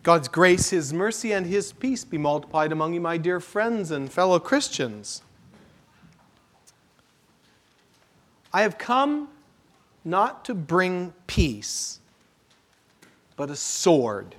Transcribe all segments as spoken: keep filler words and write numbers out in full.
God's grace, His mercy, and His peace be multiplied among you, my dear friends and fellow Christians. I have come not to bring peace, but a sword.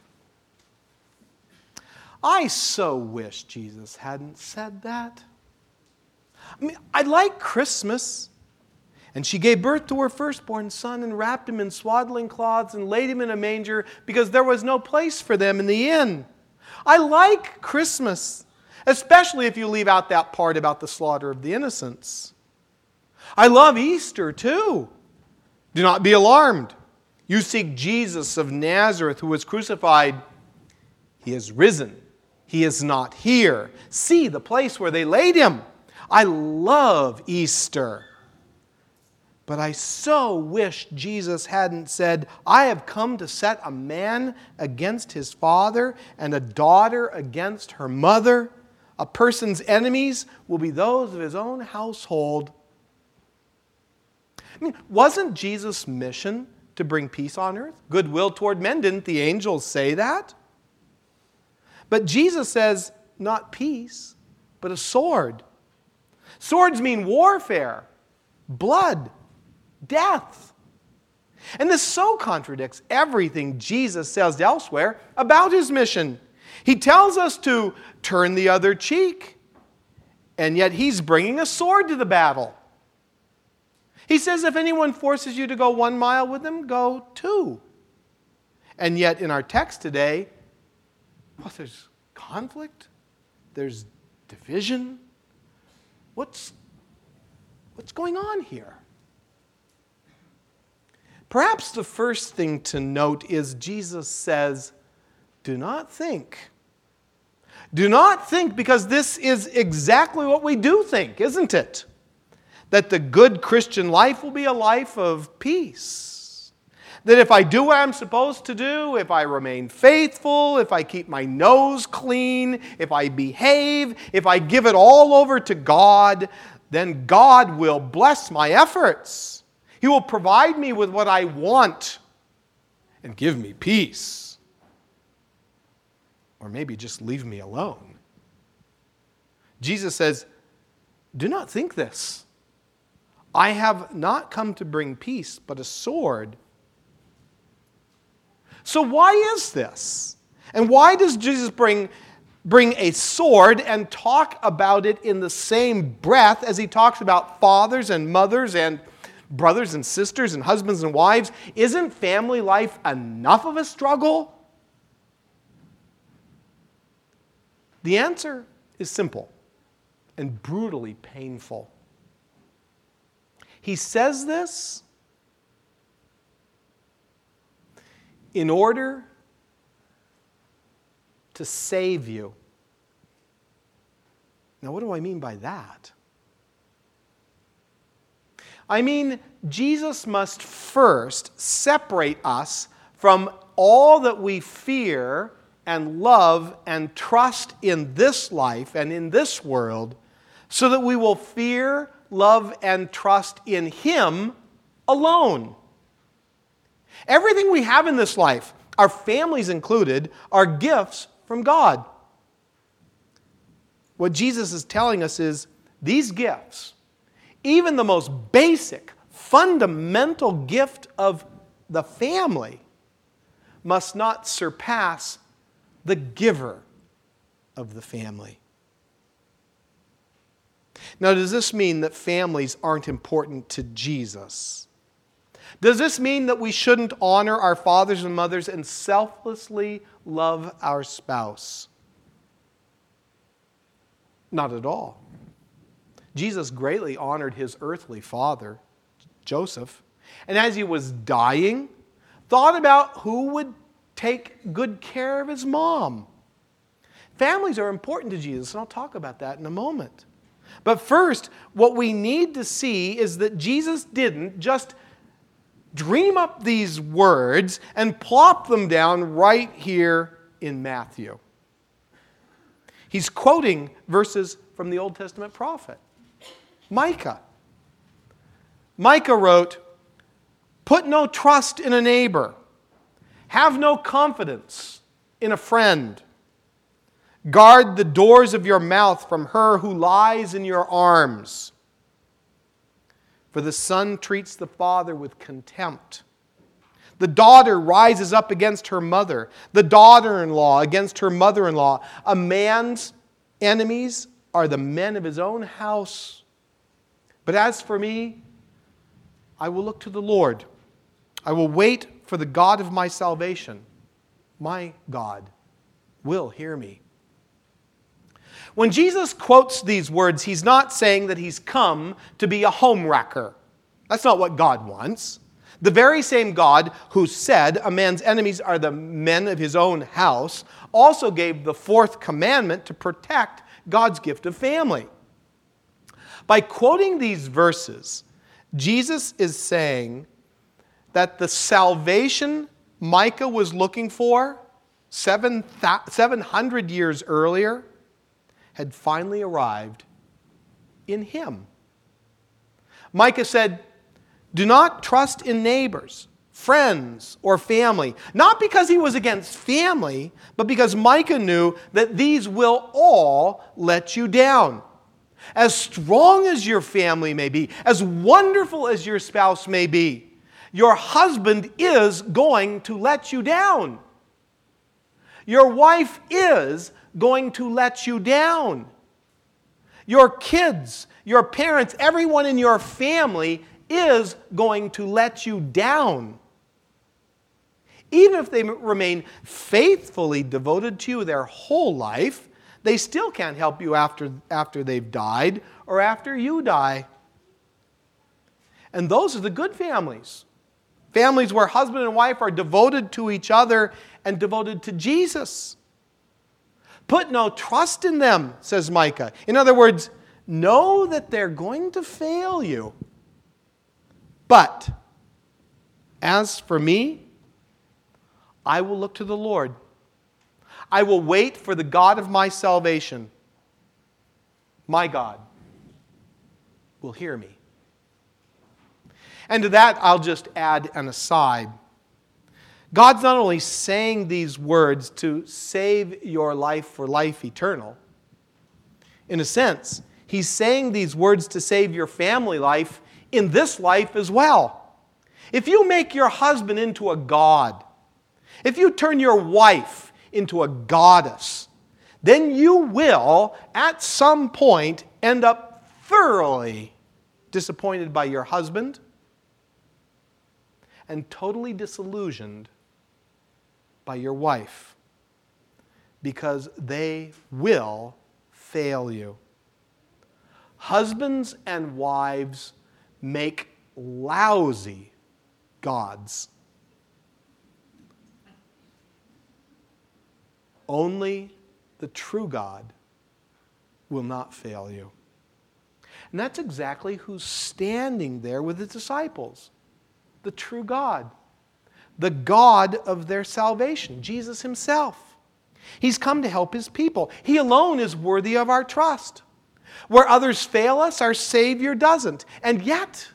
I so wish Jesus hadn't said that. I mean, I like Christmas. And she gave birth to her firstborn son and wrapped him in swaddling cloths and laid him in a manger because there was no place for them in the inn. I like Christmas, especially if you leave out that part about the slaughter of the innocents. I love Easter too. Do not be alarmed. You seek Jesus of Nazareth who was crucified. He is risen. He is not here. See the place where they laid him. I love Easter. But I so wish Jesus hadn't said, I have come to set a man against his father and a daughter against her mother. A person's enemies will be those of his own household. I mean, wasn't Jesus' mission to bring peace on earth? Goodwill toward men, didn't the angels say that? But Jesus says, not peace, but a sword. Swords mean warfare, blood, death. And this so contradicts everything Jesus says elsewhere about his mission. He tells us to turn the other cheek, and yet he's bringing a sword to the battle. He says if anyone forces you to go one mile with them, go two. And yet in our text today, well, there's conflict, there's division. What's, what's going on here? Perhaps the first thing to note is Jesus says, do not think. Do not think, because this is exactly what we do think, isn't it? That the good Christian life will be a life of peace. That if I do what I'm supposed to do, if I remain faithful, if I keep my nose clean, if I behave, if I give it all over to God, then God will bless my efforts. He will provide me with what I want and give me peace. Or maybe just leave me alone. Jesus says, do not think this. I have not come to bring peace, but a sword. So why is this? And why does Jesus bring, bring a sword and talk about it in the same breath as he talks about fathers and mothers and brothers and sisters and husbands and wives? Isn't family life enough of a struggle? The answer is simple and brutally painful. He says this in order to save you. Now, what do I mean by that? I mean, Jesus must first separate us from all that we fear and love and trust in this life and in this world so that we will fear, love, and trust in Him alone. Everything we have in this life, our families included, are gifts from God. What Jesus is telling us is these gifts, even the most basic, fundamental gift of the family, must not surpass the giver of the family. Now, does this mean that families aren't important to Jesus? Does this mean that we shouldn't honor our fathers and mothers and selflessly love our spouse? Not at all. Jesus greatly honored his earthly father, Joseph, and as he was dying, thought about who would take good care of his mom. Families are important to Jesus, and I'll talk about that in a moment. But first, what we need to see is that Jesus didn't just dream up these words and plop them down right here in Matthew. He's quoting verses from the Old Testament prophet, Micah. Micah wrote, "Put no trust in a neighbor. Have no confidence in a friend. Guard the doors of your mouth from her who lies in your arms. For the son treats the father with contempt. The daughter rises up against her mother. The daughter-in-law against her mother-in-law. A man's enemies are the men of his own house. But as for me, I will look to the Lord. I will wait for the God of my salvation. My God will hear me. When Jesus quotes these words, he's not saying that he's come to be a home wrecker. That's not what God wants. The very same God who said a man's enemies are the men of his own house also gave the fourth commandment to protect God's gift of family. By quoting these verses, Jesus is saying that the salvation Micah was looking for seven hundred years earlier had finally arrived in him. Micah said, do not trust in neighbors, friends, or family. Not because he was against family, but because Micah knew that these will all let you down. As strong as your family may be, as wonderful as your spouse may be, your husband is going to let you down. Your wife is going to let you down. Your kids, your parents, everyone in your family is going to let you down. Even if they remain faithfully devoted to you their whole life, they still can't help you after, after they've died or after you die. And those are the good families. Families where husband and wife are devoted to each other and devoted to Jesus. Put no trust in them, says Micah. In other words, know that they're going to fail you. But as for me, I will look to the Lord. I will wait for the God of my salvation. My God will hear me. And to that, I'll just add an aside. God's not only saying these words to save your life for life eternal. In a sense, He's saying these words to save your family life in this life as well. If you make your husband into a god, if you turn your wife into a goddess, then you will, at some point, end up thoroughly disappointed by your husband and totally disillusioned by your wife, because they will fail you. Husbands and wives make lousy gods. Only the true God will not fail you. And that's exactly who's standing there with the disciples. The true God. The God of their salvation, Jesus Himself. He's come to help His people. He alone is worthy of our trust. Where others fail us, our Savior doesn't. And yet,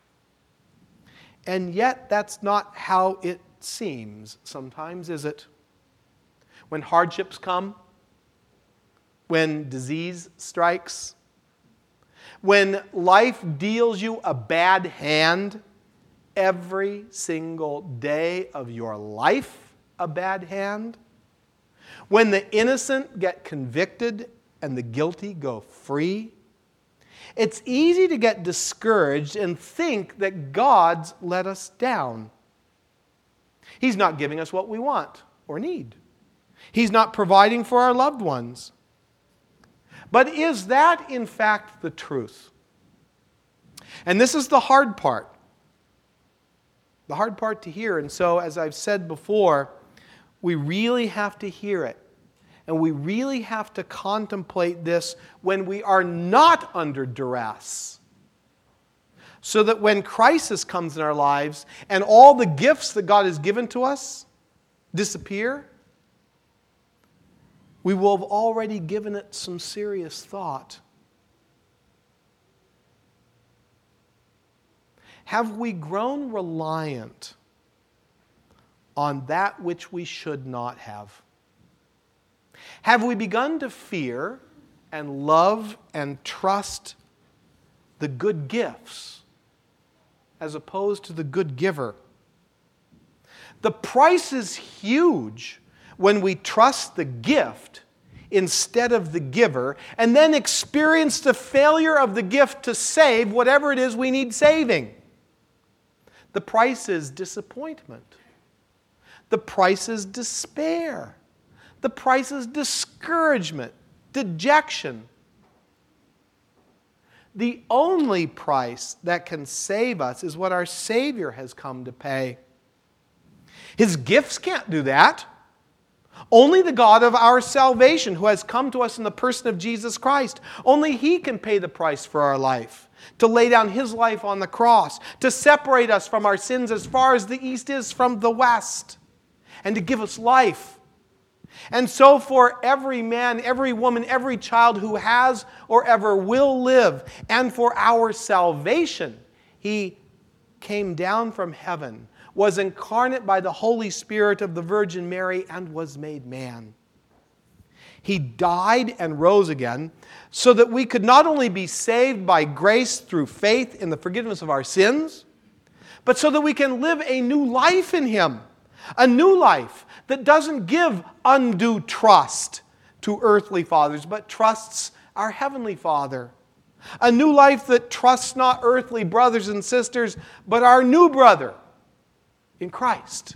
and yet that's not how it seems sometimes, is it? When hardships come, when disease strikes, when life deals you a bad hand, every single day of your life a bad hand, when the innocent get convicted and the guilty go free, it's easy to get discouraged and think that God's let us down. He's not giving us what we want or need. He's not providing for our loved ones. But is that, in fact, the truth? And this is the hard part. The hard part to hear. And so, as I've said before, we really have to hear it. And we really have to contemplate this when we are not under duress. So that when crisis comes in our lives and all the gifts that God has given to us disappear, we will have already given it some serious thought. Have we grown reliant on that which we should not have? Have we begun to fear and love and trust the good gifts as opposed to the good giver? The price is huge when we trust the gift instead of the giver, and then experience the failure of the gift to save whatever it is we need saving. The price is disappointment. The price is despair. The price is discouragement, dejection. The only price that can save us is what our Savior has come to pay. His gifts can't do that. Only the God of our salvation, who has come to us in the person of Jesus Christ, only He can pay the price for our life, to lay down His life on the cross, to separate us from our sins as far as the east is from the west, and to give us life. And so for every man, every woman, every child who has or ever will live, and for our salvation, He came down from heaven, was incarnate by the Holy Spirit of the Virgin Mary, and was made man. He died and rose again so that we could not only be saved by grace through faith in the forgiveness of our sins, but so that we can live a new life in Him. A new life that doesn't give undue trust to earthly fathers, but trusts our Heavenly Father. A new life that trusts not earthly brothers and sisters, but our new brother in Christ.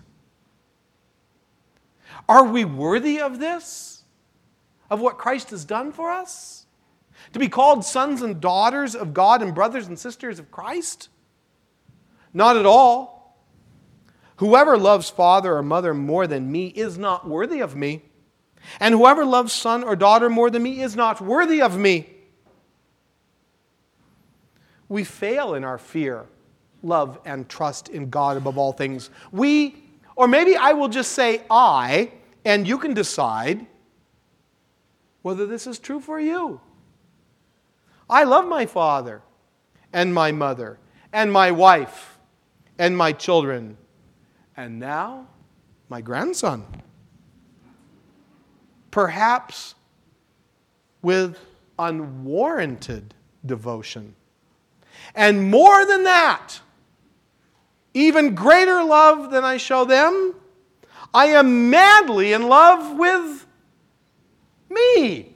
Are we worthy of this? Of what Christ has done for us? To be called sons and daughters of God and brothers and sisters of Christ? Not at all. Whoever loves father or mother more than me is not worthy of me. And whoever loves son or daughter more than me is not worthy of me. We fail in our fear, love, and trust in God above all things. We, or maybe I will just say I, and you can decide whether this is true for you. I love my father and my mother and my wife and my children. And now, my grandson. Perhaps with unwarranted devotion. And more than that, even greater love than I show them, I am madly in love with me.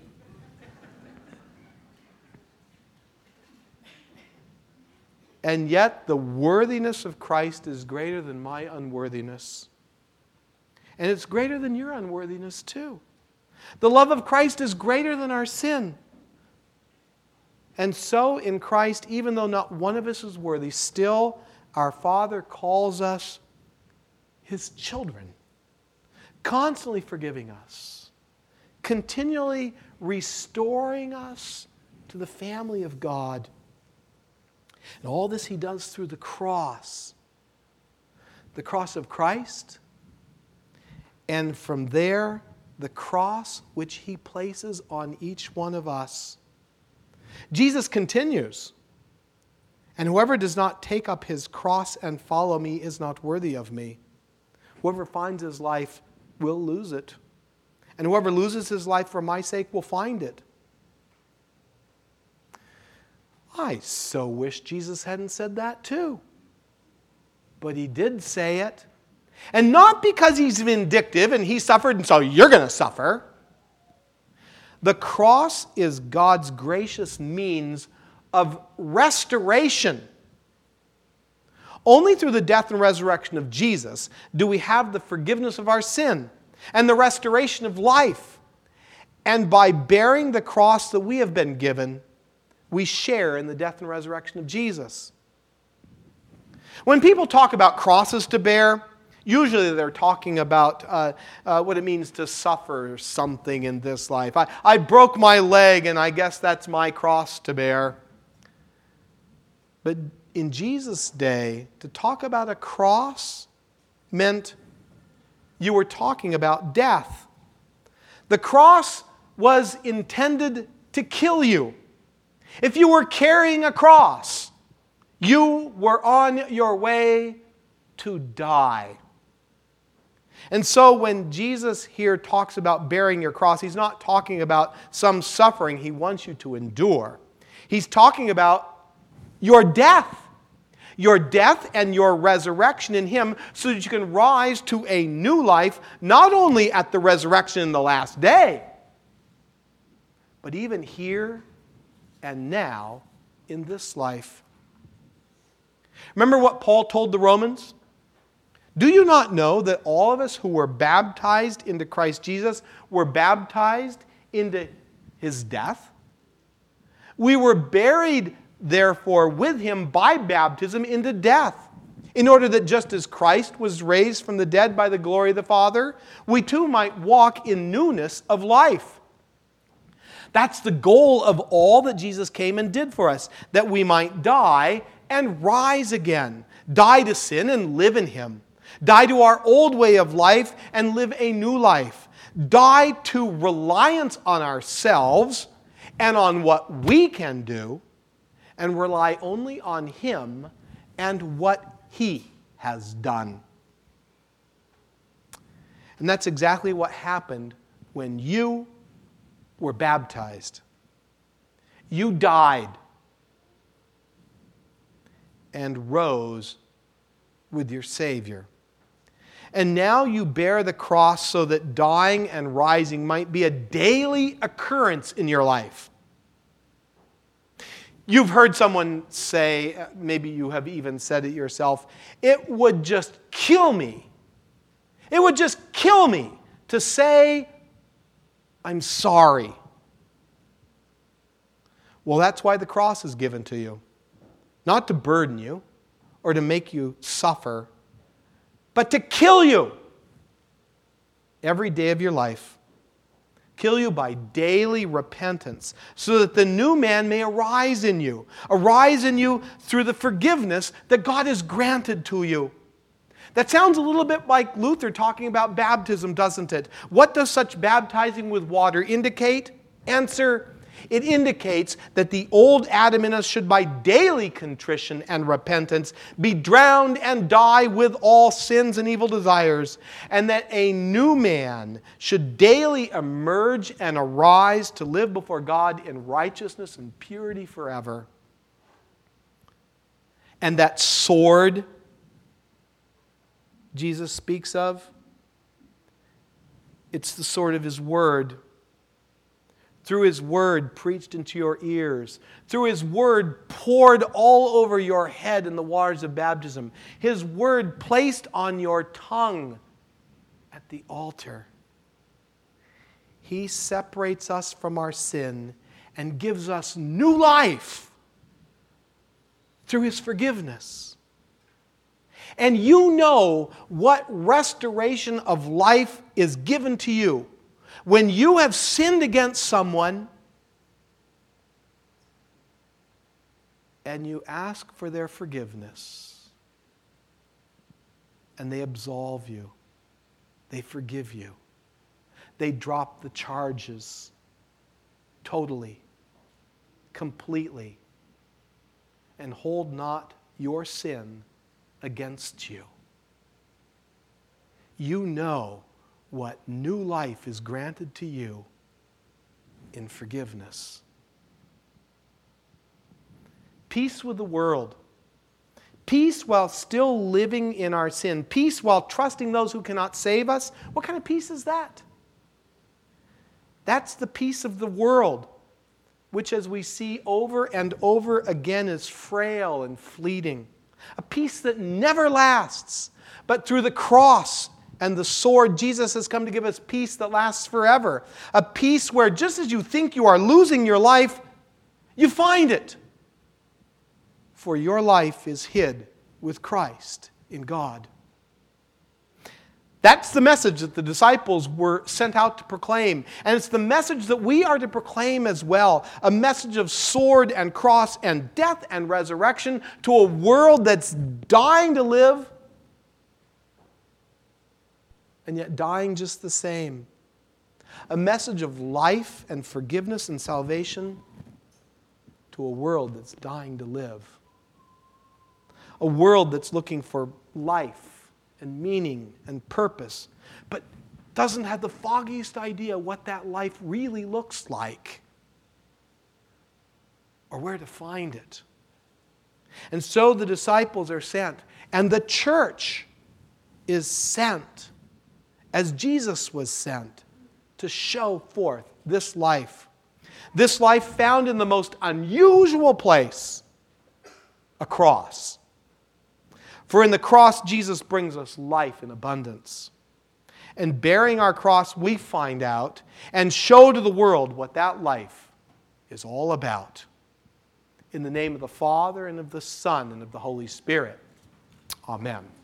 And yet the worthiness of Christ is greater than my unworthiness. And it's greater than your unworthiness too. The love of Christ is greater than our sin. And so in Christ, even though not one of us is worthy, still our Father calls us His children, constantly forgiving us, continually restoring us to the family of God. And all this He does through the cross. The cross of Christ. And from there, the cross which He places on each one of us. Jesus continues, and whoever does not take up his cross and follow me is not worthy of me. Whoever finds his life will lose it. And whoever loses his life for my sake will find it. I so wish Jesus hadn't said that too. But He did say it. And not because He's vindictive and He suffered and so you're going to suffer. The cross is God's gracious means of restoration. Only through the death and resurrection of Jesus do we have the forgiveness of our sin and the restoration of life. And by bearing the cross that we have been given, we share in the death and resurrection of Jesus. When people talk about crosses to bear, usually they're talking about uh, uh, what it means to suffer something in this life. I, I broke my leg and I guess that's my cross to bear. But in Jesus' day, to talk about a cross meant you were talking about death. The cross was intended to kill you. If you were carrying a cross, you were on your way to die. And so when Jesus here talks about bearing your cross, he's not talking about some suffering he wants you to endure. He's talking about your death. Your death and your resurrection in him so that you can rise to a new life, not only at the resurrection in the last day, but even here and now in this life. Remember what Paul told the Romans? Do you not know that all of us who were baptized into Christ Jesus were baptized into his death? We were buried, therefore, with him by baptism into death, in order that just as Christ was raised from the dead by the glory of the Father, we too might walk in newness of life. That's the goal of all that Jesus came and did for us, that we might die and rise again. Die to sin and live in him. Die to our old way of life and live a new life. Die to reliance on ourselves and on what we can do, and rely only on him and what he has done. And that's exactly what happened when you were baptized. You died and rose with your Savior. And now you bear the cross so that dying and rising might be a daily occurrence in your life. You've heard someone say, maybe you have even said it yourself, it would just kill me. It would just kill me to say, I'm sorry. Well, that's why the cross is given to you. Not to burden you or to make you suffer, but to kill you every day of your life. Kill you by daily repentance, so that the new man may arise in you. Arise in you through the forgiveness that God has granted to you. That sounds a little bit like Luther talking about baptism, doesn't it? What does such baptizing with water indicate? Answer: it indicates that the old Adam in us should by daily contrition and repentance be drowned and die with all sins and evil desires, and that a new man should daily emerge and arise to live before God in righteousness and purity forever. And that sword Jesus speaks of, it's the sword of his word. Through his word preached into your ears. Through his word poured all over your head in the waters of baptism. His word placed on your tongue at the altar. He separates us from our sin and gives us new life through his forgiveness. And you know what restoration of life is given to you when you have sinned against someone and you ask for their forgiveness and they absolve you, they forgive you, they drop the charges totally, completely, and hold not your sin against you. You know what new life is granted to you in forgiveness. Peace with the world. Peace while still living in our sin. Peace while trusting those who cannot save us. What kind of peace is that? That's the peace of the world, which, as we see over and over again, is frail and fleeting. A peace that never lasts, but through the cross and the sword, Jesus has come to give us peace that lasts forever. A peace where just as you think you are losing your life, you find it. For your life is hid with Christ in God. That's the message that the disciples were sent out to proclaim. And it's the message that we are to proclaim as well. A message of sword and cross and death and resurrection to a world that's dying to live, and yet dying just the same. A message of life and forgiveness and salvation to a world that's dying to live. A world that's looking for life and meaning and purpose, but doesn't have the foggiest idea what that life really looks like or where to find it. And so the disciples are sent, and the church is sent as Jesus was sent to show forth this life. This life found in the most unusual place, a cross. For in the cross, Jesus brings us life in abundance. And bearing our cross, we find out and show to the world what that life is all about. In the name of the Father, and of the Son, and of the Holy Spirit. Amen.